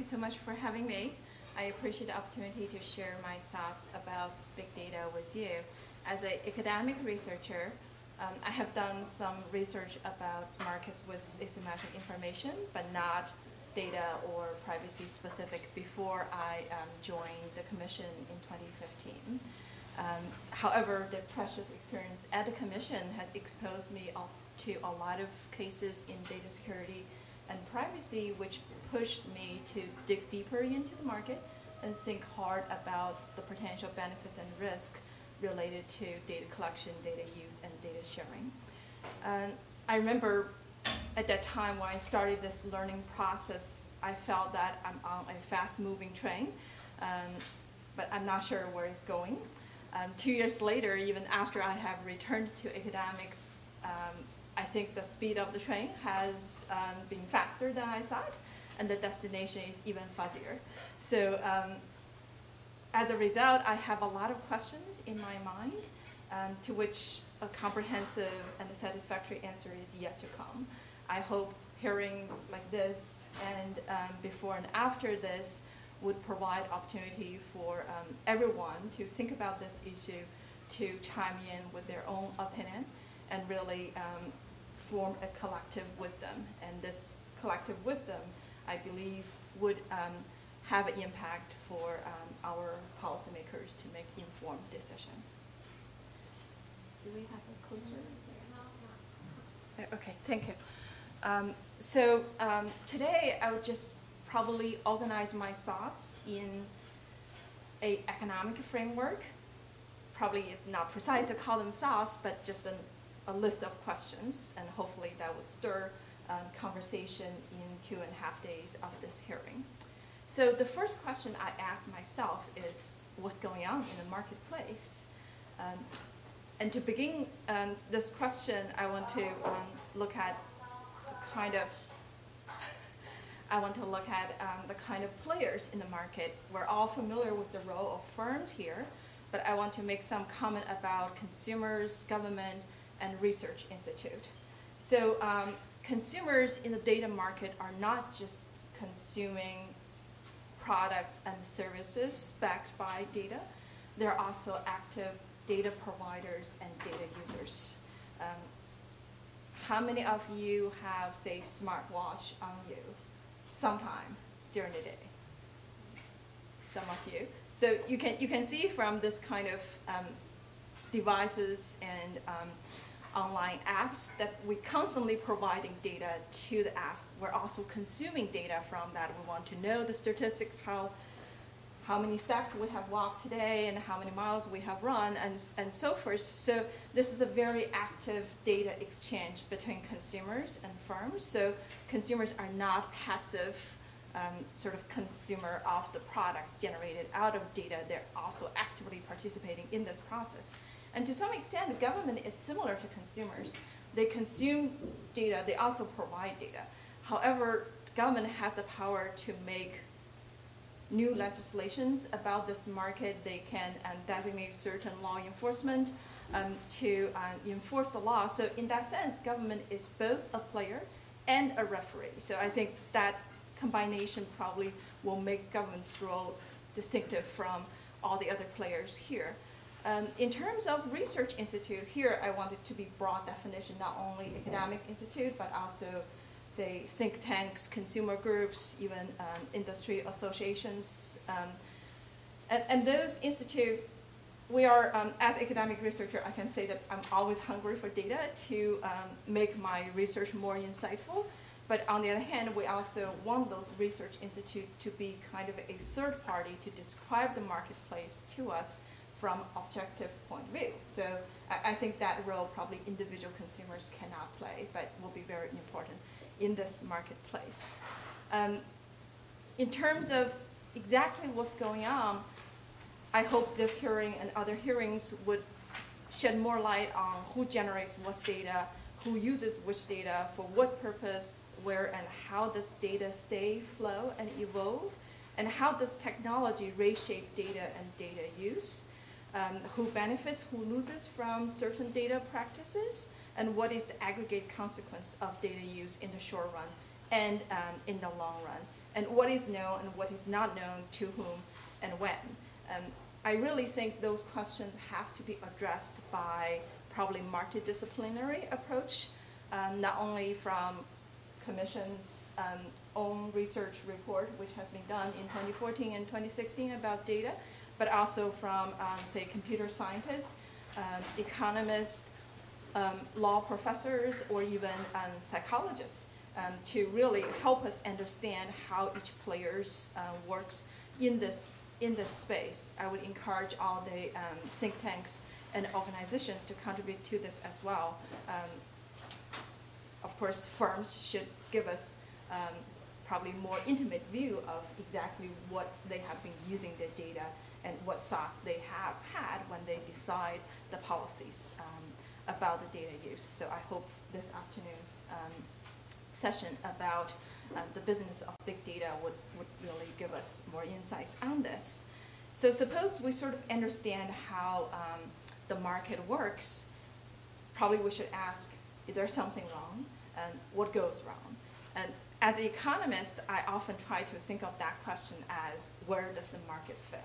you so much for having me. I appreciate the opportunity to share my thoughts about big data with you. As an academic researcher, I have done some research about markets with asymmetric information, but not data or privacy specific before I joined the Commission in 2015. However, the precious experience at the Commission has exposed me to a lot of cases in data security and privacy, which pushed me to dig deeper into the market and think hard about the potential benefits and risk related to data collection, data use, and data sharing. I remember at that time when I started this learning process, I felt that I'm on a fast-moving train, but I'm not sure where it's going. 2 years later, even after I have returned to academics, I think the speed of the train has been faster than I thought, and the destination is even fuzzier. So as a result, I have a lot of questions in my mind to which a comprehensive and a satisfactory answer is yet to come. I hope hearings like this and before and after this would provide opportunity for everyone to think about this issue, to chime in with their own opinion, and really form a collective wisdom. And this collective wisdom, I believe, would have an impact for our policymakers to make informed decisions. Do we have a closer? Okay, thank you. Today I would just probably organize my thoughts in an economic framework. Probably is not precise to call them thoughts, but just a list of questions, and hopefully that will stir conversation in 2.5 days of this hearing. So the first question I ask myself is, what's going on in the marketplace? And to begin this question, I want to look at the kind of players in the market. We're all familiar with the role of firms here, but I want to make some comment about consumers, government, and research institute. So consumers in the data market are not just consuming products and services backed by data. They're also active data providers and data users. How many of you have, say, smartwatch on you sometime during the day? Some of you. So you can see from this kind of devices and online apps that we're constantly providing data to the app. We're also consuming data from that. We want to know the statistics, how many steps we have walked today and how many miles we have run, and so forth. So this is a very active data exchange between consumers and firms. So consumers are not passive sort of consumer of the products generated out of data. They're also actively participating in this process. And to some extent, the government is similar to consumers. They consume data. They also provide data. However, government has the power to make new legislations about this market. They can designate certain law enforcement to enforce the law. So in that sense, government is both a player and a referee. So I think that combination probably will make government's role distinctive from all the other players here. In terms of research institute, here I want it to be broad definition, not only academic institute, but also, say, think tanks, consumer groups, even industry associations. And those institutes, we are, as academic researcher, I can say that I'm always hungry for data to make my research more insightful. But on the other hand, we also want those research institutes to be kind of a third party to describe the marketplace to us from objective point of view. So I think that role probably individual consumers cannot play, but will be very important in this marketplace. In terms of exactly what's going on, I hope this hearing and other hearings would shed more light on who generates what data, who uses which data, for what purpose, where and how does data stay, flow, and evolve, and how does technology reshape data and data use, who benefits, who loses from certain data practices, and what is the aggregate consequence of data use in the short run and in the long run. and what is known and what is not known to whom and when. I really think those questions have to be addressed by probably multidisciplinary approach, not only from Commission's own research report, which has been done in 2014 and 2016 about data, but also from, say, computer scientists, economists, law professors, or even psychologists, to really help us understand how each player works in this space. I would encourage all the think tanks and organizations to contribute to this as well. Of course, firms should give us probably more intimate view of exactly what they have been using the data and what sauce they have had when they decide the policies about the data use. So I hope this afternoon's session about the business of big data would really give us more insights on this. So suppose we sort of understand how the market works, probably we should ask, is there something wrong, and what goes wrong? And as an economist, I often try to think of that question as, where does the market fail?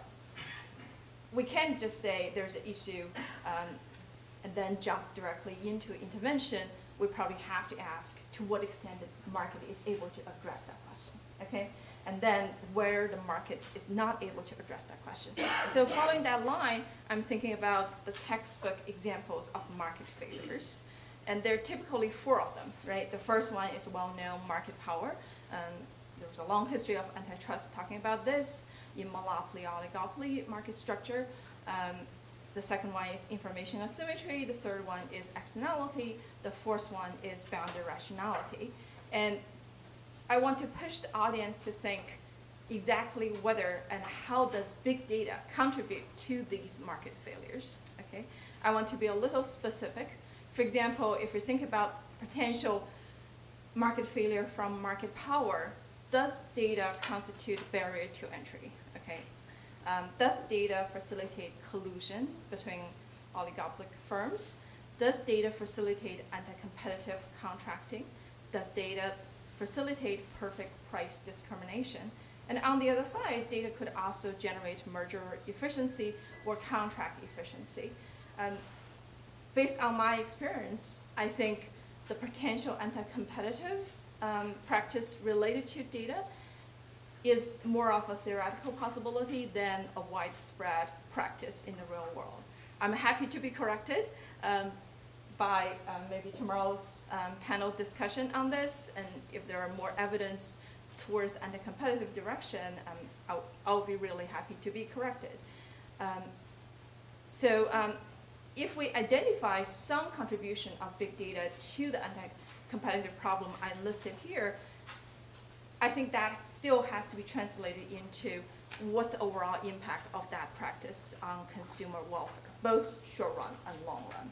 We can't just say there's an issue and then jump directly into intervention. We probably have to ask to what extent the market is able to address that question, okay? And then where the market is not able to address that question. So following that line, I'm thinking about the textbook examples of market failures. And there are typically 4 of them, right? The first one is well-known market power. There's a long history of antitrust talking about this in monopoly, oligopoly market structure. The second one is information asymmetry. The third one is externality. The fourth one is boundary rationality. And I want to push the audience to think exactly whether and how does big data contribute to these market failures, okay? I want to be a little specific. For example, if we think about potential market failure from market power, does data constitute barrier to entry, okay? Does data facilitate collusion between oligopolic firms? Does data facilitate anti-competitive contracting? Does data facilitate perfect price discrimination? And on the other side, data could also generate merger efficiency or contract efficiency. Based on my experience, I think the potential anti-competitive practice related to data is more of a theoretical possibility than a widespread practice in the real world. I'm happy to be corrected by maybe tomorrow's panel discussion on this, and if there are more evidence towards the anti-competitive direction, I'll be really happy to be corrected. If we identify some contribution of big data to the anti-competitive problem I listed here, I think that still has to be translated into what's the overall impact of that practice on consumer welfare, both short run and long run.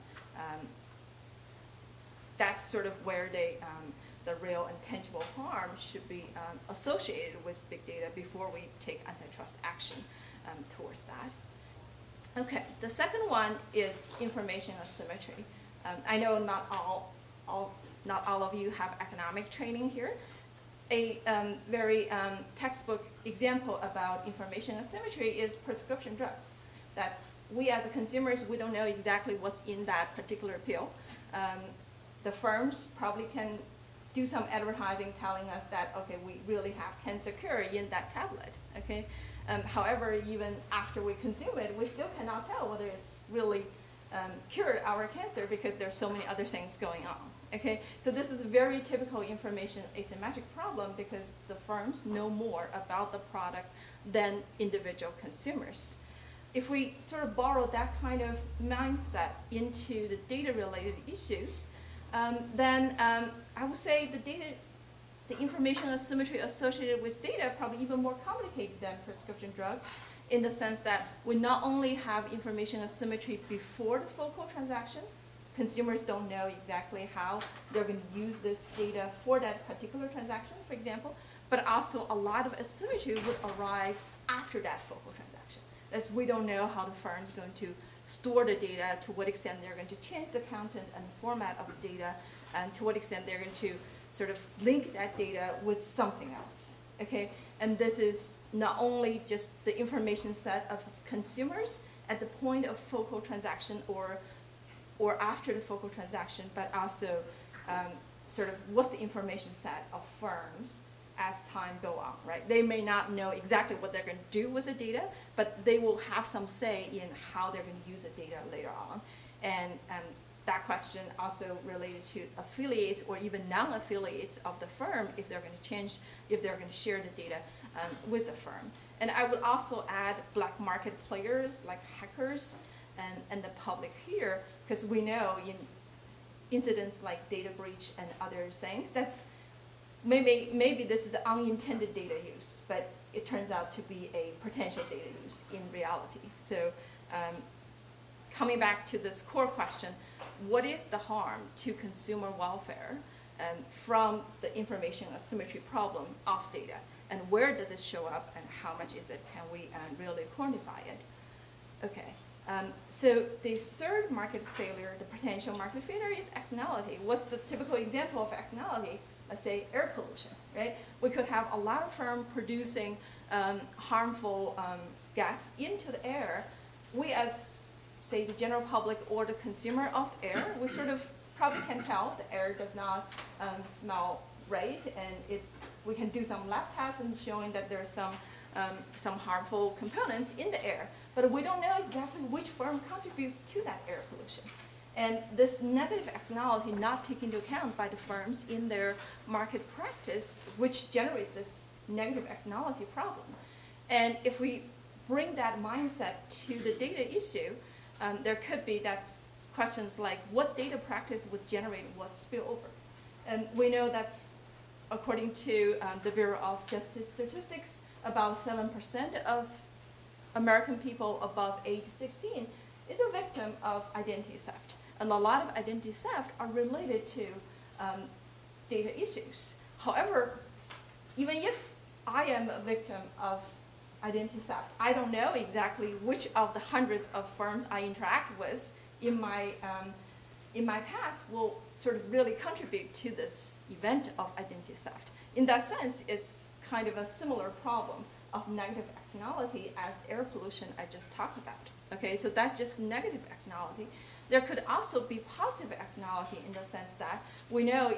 That's sort of where the real and tangible harm should be associated with big data before we take antitrust action towards that. Okay, the second one is information asymmetry. I know not all of you have economic training here. A very textbook example about information asymmetry is prescription drugs. We as consumers, we don't know exactly what's in that particular pill. The firms probably can do some advertising telling us that, okay, we really have cancer cure in that tablet, okay? However, even after we consume it, we still cannot tell whether it's really cured our cancer because there's so many other things going on. Okay, so this is a very typical information asymmetric problem because the firms know more about the product than individual consumers. If we sort of borrow that kind of mindset into the data-related issues, then I would say the information asymmetry associated with data probably even more complicated than prescription drugs, in the sense that we not only have information asymmetry before the focal transaction. Consumers don't know exactly how they're going to use this data for that particular transaction, for example, but also a lot of asymmetry would arise after that focal transaction. As we don't know how the firm is going to store the data, to what extent they're going to change the content and format of the data, and to what extent they're going to sort of link that data with something else. Okay, And this is not only just the information set of consumers at the point of focal transaction or after the focal transaction, but also sort of what's the information set of firms as time go on, right? They may not know exactly what they're going to do with the data, but they will have some say in how they're going to use the data later on. And that question also related to affiliates or even non-affiliates of the firm, if they're going to change, if they're going to share the data with the firm. And I would also add black market players like hackers and the public here, because we know in incidents like data breach and other things, that's maybe this is unintended data use, but it turns out to be a potential data use in reality. So coming back to this core question, what is the harm to consumer welfare from the information asymmetry problem of data? And where does it show up, and how much is it? Can we really quantify it? Okay. So the third market failure, the potential market failure, is externality. What's the typical example of externality? Let's say air pollution, right? We could have a lot of firms producing harmful gas into the air. We as, say, the general public or the consumer of air, we sort of probably can tell the air does not smell right, and we can do some lab tests and showing that there's some harmful components in the air, but we don't know exactly which firm contributes to that air pollution. And this negative externality not taken into account by the firms in their market practice, which generate this negative externality problem. And if we bring that mindset to the data issue, there could be questions like what data practice would generate what spillover. And we know that according to the Bureau of Justice Statistics, about 7% of American people above age 16 is a victim of identity theft. And a lot of identity theft are related to data issues. However, even if I am a victim of identity theft, I don't know exactly which of the hundreds of firms I interact with in my past will sort of really contribute to this event of identity theft. In that sense, it's kind of a similar problem of negative externality as air pollution I just talked about. Okay, so that's just negative externality. There could also be positive externality in the sense that we know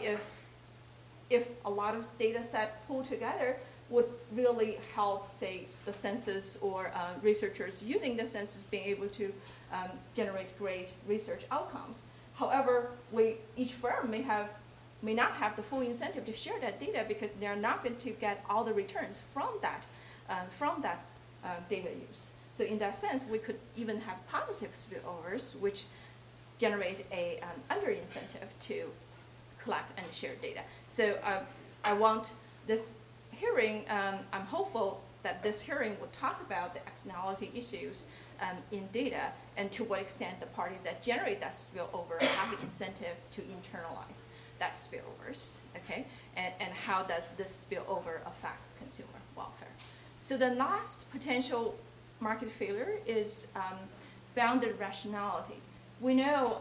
if a lot of data set pulled together would really help, say, the census or researchers using the census being able to generate great research outcomes. However, each firm may not have the full incentive to share that data because they're not going to get all the returns from that data use. So in that sense, we could even have positive spillovers, which generate an under incentive to collect and share data. So I want this hearing, I'm hopeful that this hearing will talk about the externality issues in data and to what extent the parties that generate that spillover have the incentive to internalize that spillovers, okay? And how does this spillover affect consumer welfare? So the last potential market failure is bounded rationality. We know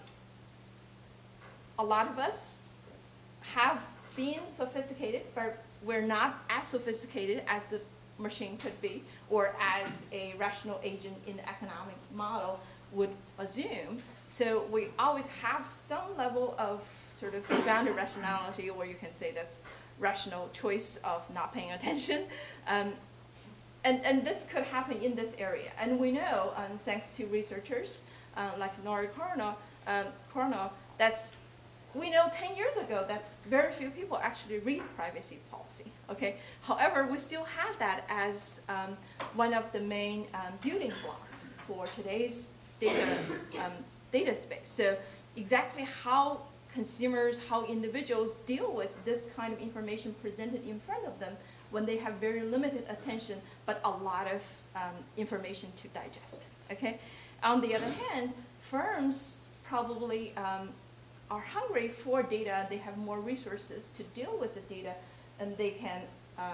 a lot of us have been sophisticated, but we're not as sophisticated as the machine could be, or as a rational agent in the economic model would assume. So we always have some level of sort of bounded rationality, or you can say that's rational choice of not paying attention. And this could happen in this area. And we know, thanks to researchers like Nori Korno, we know 10 years ago that's very few people actually read privacy policy, okay? However, we still have that as one of the main building blocks for today's data space. So exactly how consumers, how individuals deal with this kind of information presented in front of them when they have very limited attention, but a lot of information to digest, okay? On the other hand, firms probably are hungry for data. They have more resources to deal with the data, and they can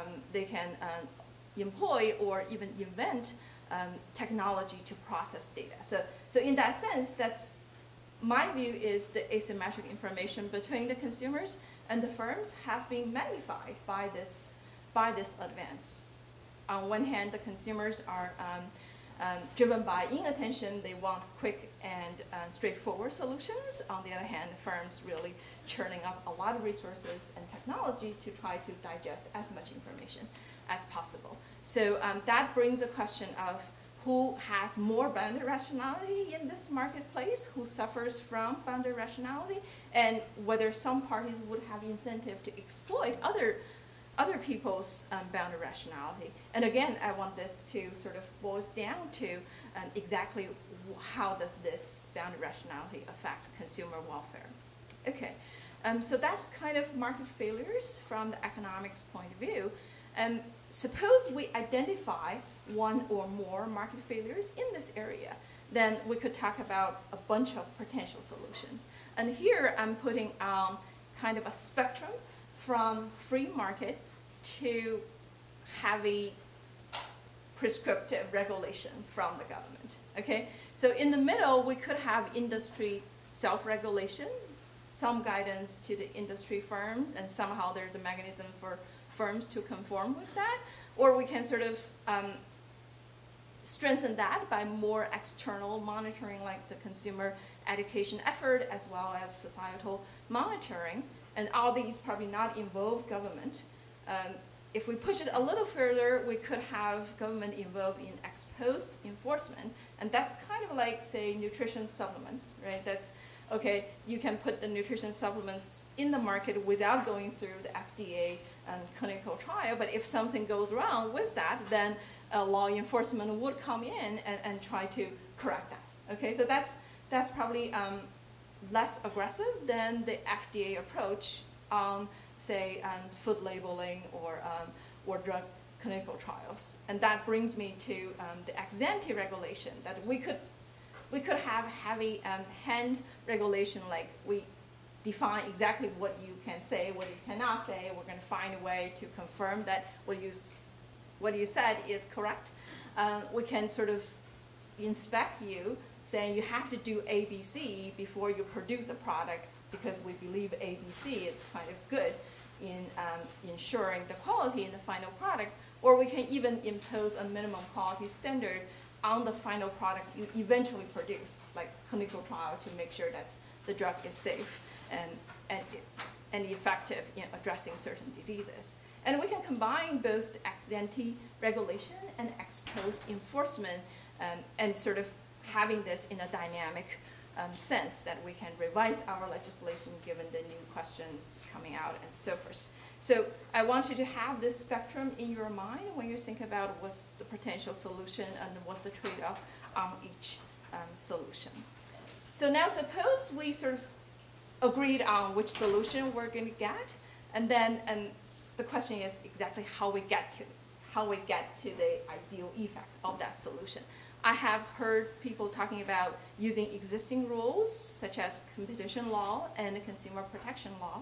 employ or even invent technology to process data. So in that sense, that's my view is the asymmetric information between the consumers and the firms have been magnified by by this advance. On one hand, the consumers are driven by inattention. They want quick and straightforward solutions. On the other hand, firms really churning up a lot of resources and technology to try to digest as much information as possible. So that brings a question of who has more boundary rationality in this marketplace, who suffers from boundary rationality, and whether some parties would have incentive to exploit other people's boundary rationality. And again, I want this to sort of boils down to exactly how does this boundary rationality affect consumer welfare. Okay, so that's kind of market failures from the economics point of view. Suppose we identify one or more market failures in this area, then we could talk about a bunch of potential solutions. And here I'm putting kind of a spectrum from free market to heavy prescriptive regulation from the government. Okay, so in the middle we could have industry self-regulation, some guidance to the industry firms, and somehow there's a mechanism for firms to conform with that, or we can sort of strengthen that by more external monitoring, like the consumer education effort as well as societal monitoring, and all these probably not involve government. If we push it a little further, we could have government involved in ex post enforcement, and that's kind of like, say, nutrition supplements, right? That's, okay, you can put the nutrition supplements in the market without going through the FDA and clinical trial, but if something goes wrong with that, then law enforcement would come in and try to correct that. Okay, so that's probably less aggressive than the FDA approach on, say, food labeling or drug clinical trials. And that brings me to the ex ante regulation, that we could have heavy hand regulation, like we define exactly what you can say, what you cannot say. We're going to find a way to confirm that what you said is correct. We can sort of inspect you, saying you have to do ABC before you produce a product, because we believe ABC is kind of good in ensuring the quality in the final product. Or we can even impose a minimum quality standard on the final product you eventually produce, like clinical trial, to make sure that the drug is safe and effective in addressing certain diseases. And we can combine both the ex ante regulation and ex post enforcement, and sort of having this in a dynamic sense, that we can revise our legislation given the new questions coming out and so forth. So I want you to have this spectrum in your mind when you think about what's the potential solution and what's the trade-off on each solution. So now suppose we sort of agreed on which solution we're going to get, and then the question is exactly how we get to the ideal effect of that solution. I have heard people talking about using existing rules, such as competition law and consumer protection law.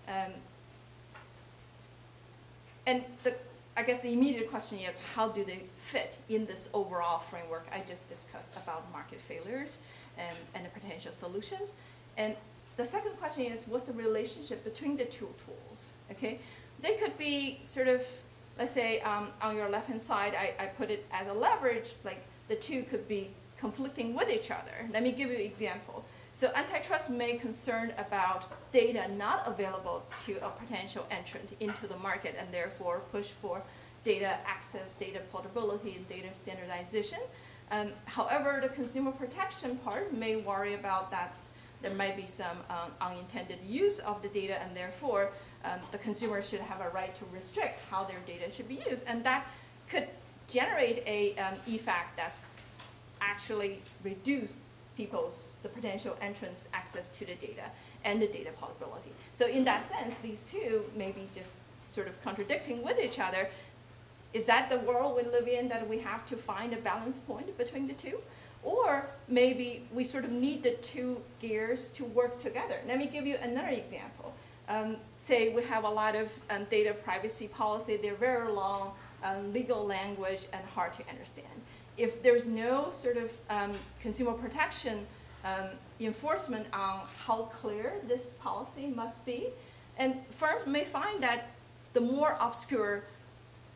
And I guess the immediate question is, how do they fit in this overall framework I just discussed about market failures and the potential solutions? And the second question is, what's the relationship between the two tools? Okay, they could be sort of, let's say on your left-hand side, I put it as a leverage, like the two could be conflicting with each other. Let me give you an example. So antitrust may concern about data not available to a potential entrant into the market, and therefore push for data access, data portability, and data standardization. However, the consumer protection part may worry about that there might be some unintended use of the data, and therefore the consumer should have a right to restrict how their data should be used. And that could generate a effect that's actually reduce the potential entrants' access to the data and the data portability. So in that sense, these two may be just sort of contradicting with each other. Is that the world we live in, that we have to find a balance point between the two? Or maybe we sort of need the two gears to work together. Let me give you another example. Say we have a lot of data privacy policy. They're very long legal language and hard to understand. If there's no sort of consumer protection enforcement on how clear this policy must be, and firms may find that the more obscure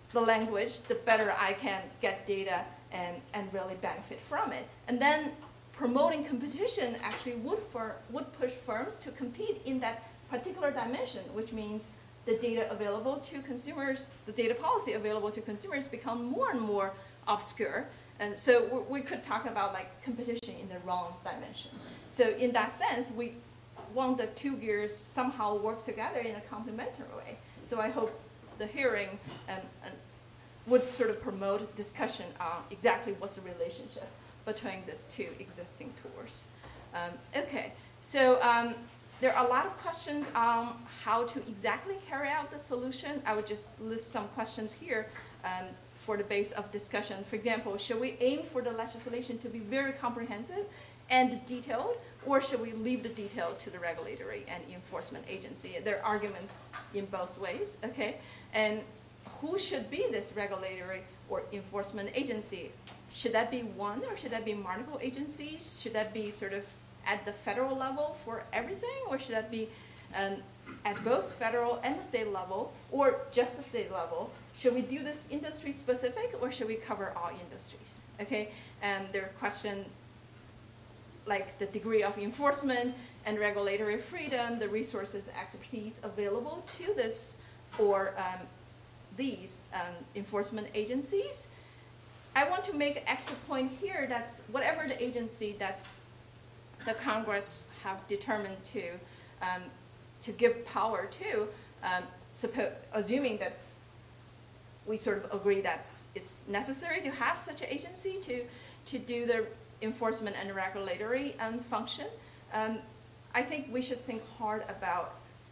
the language, the better I can get data and really benefit from it. And then promoting competition actually would push firms to compete in that particular dimension, which means the data available to consumers, the data policy available to consumers become more and more obscure. And so we could talk about like competition in the wrong dimension. So in that sense, we want the two gears somehow work together in a complementary way. So I hope the hearing would sort of promote discussion on exactly what's the relationship between these two existing tools. Okay, so there are a lot of questions on how to exactly carry out the solution. I would just list some questions here for the base of discussion. For example, should we aim for the legislation to be very comprehensive and detailed, or should we leave the detail to the regulatory and enforcement agency? There are arguments in both ways, okay? And who should be this regulatory or enforcement agency? Should that be one, or should that be multiple agencies? Should that be sort of at the federal level for everything, or should that be at both federal and state level, or just the state level? Should we do this industry specific, or should we cover all industries? Okay, and there are questions like the degree of enforcement and regulatory freedom, the resources, expertise available to this or these enforcement agencies. I want to make an extra point here that's whatever the agency that's the Congress have determined to give power to, assuming that's we sort of agree that it's necessary to have such an agency to do the enforcement and regulatory function. I think we should think hard about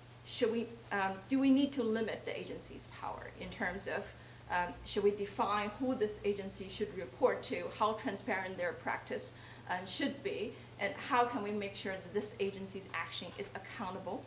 do we need to limit the agency's power in terms of should we define who this agency should report to, how transparent their practice should be, and how can we make sure that this agency's action is accountable?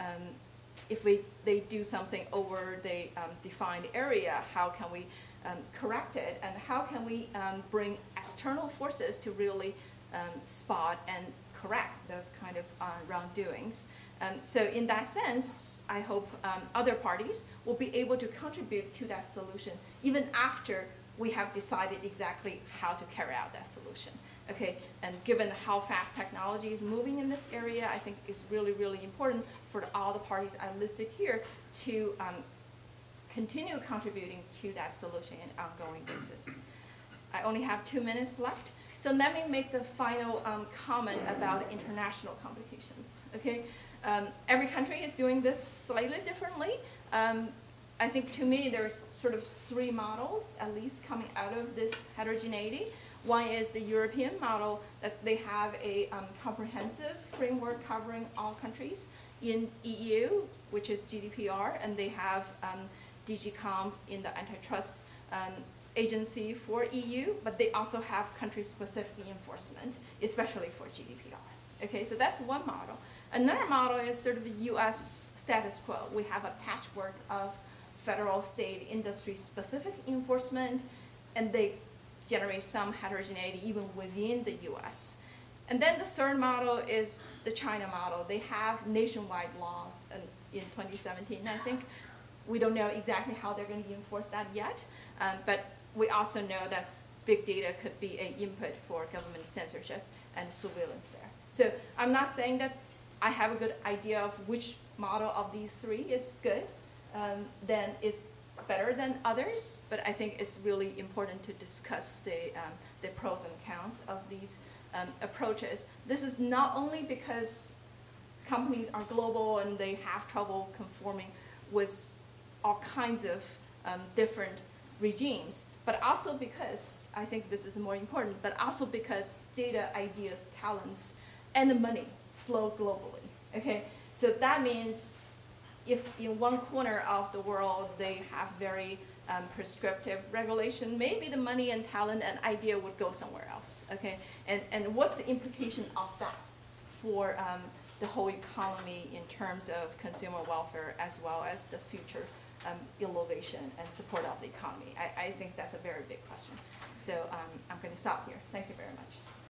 If they do something over the defined area, how can we correct it, and how can we bring external forces to really spot and correct those kind of wrongdoings? So in that sense, I hope other parties will be able to contribute to that solution even after we have decided exactly how to carry out that solution. Okay, and given how fast technology is moving in this area, I think it's really, really important for all the parties I listed here to continue contributing to that solution on an ongoing basis. I only have 2 minutes left, so let me make the final comment about international complications. Okay, every country is doing this slightly differently. I think to me there's sort of 3 models at least coming out of this heterogeneity. One is the European model, that they have a comprehensive framework covering all countries in EU, which is GDPR, and they have DG Comp in the antitrust agency for EU, but they also have country-specific enforcement, especially for GDPR. Okay, so that's one model. Another model is sort of the US status quo. We have a patchwork of federal, state, industry-specific enforcement, and they generate some heterogeneity even within the US. And then the third model is the China model. They have nationwide laws in 2017, I think. We don't know exactly how they're going to enforce that yet, but we also know that big data could be an input for government censorship and surveillance there. So I'm not saying that I have a good idea of which model of these 3 is good, then it's better than others, but I think it's really important to discuss the pros and cons of these approaches. This is not only because companies are global and they have trouble conforming with all kinds of different regimes, but also because, I think this is more important, but also because data, ideas, talents, and the money flow globally, okay? So that means if in one corner of the world they have very prescriptive regulation, maybe the money and talent and idea would go somewhere else, okay? And what's the implication of that for the whole economy in terms of consumer welfare as well as the future innovation and support of the economy? I think that's a very big question. So I'm going to stop here. Thank you very much.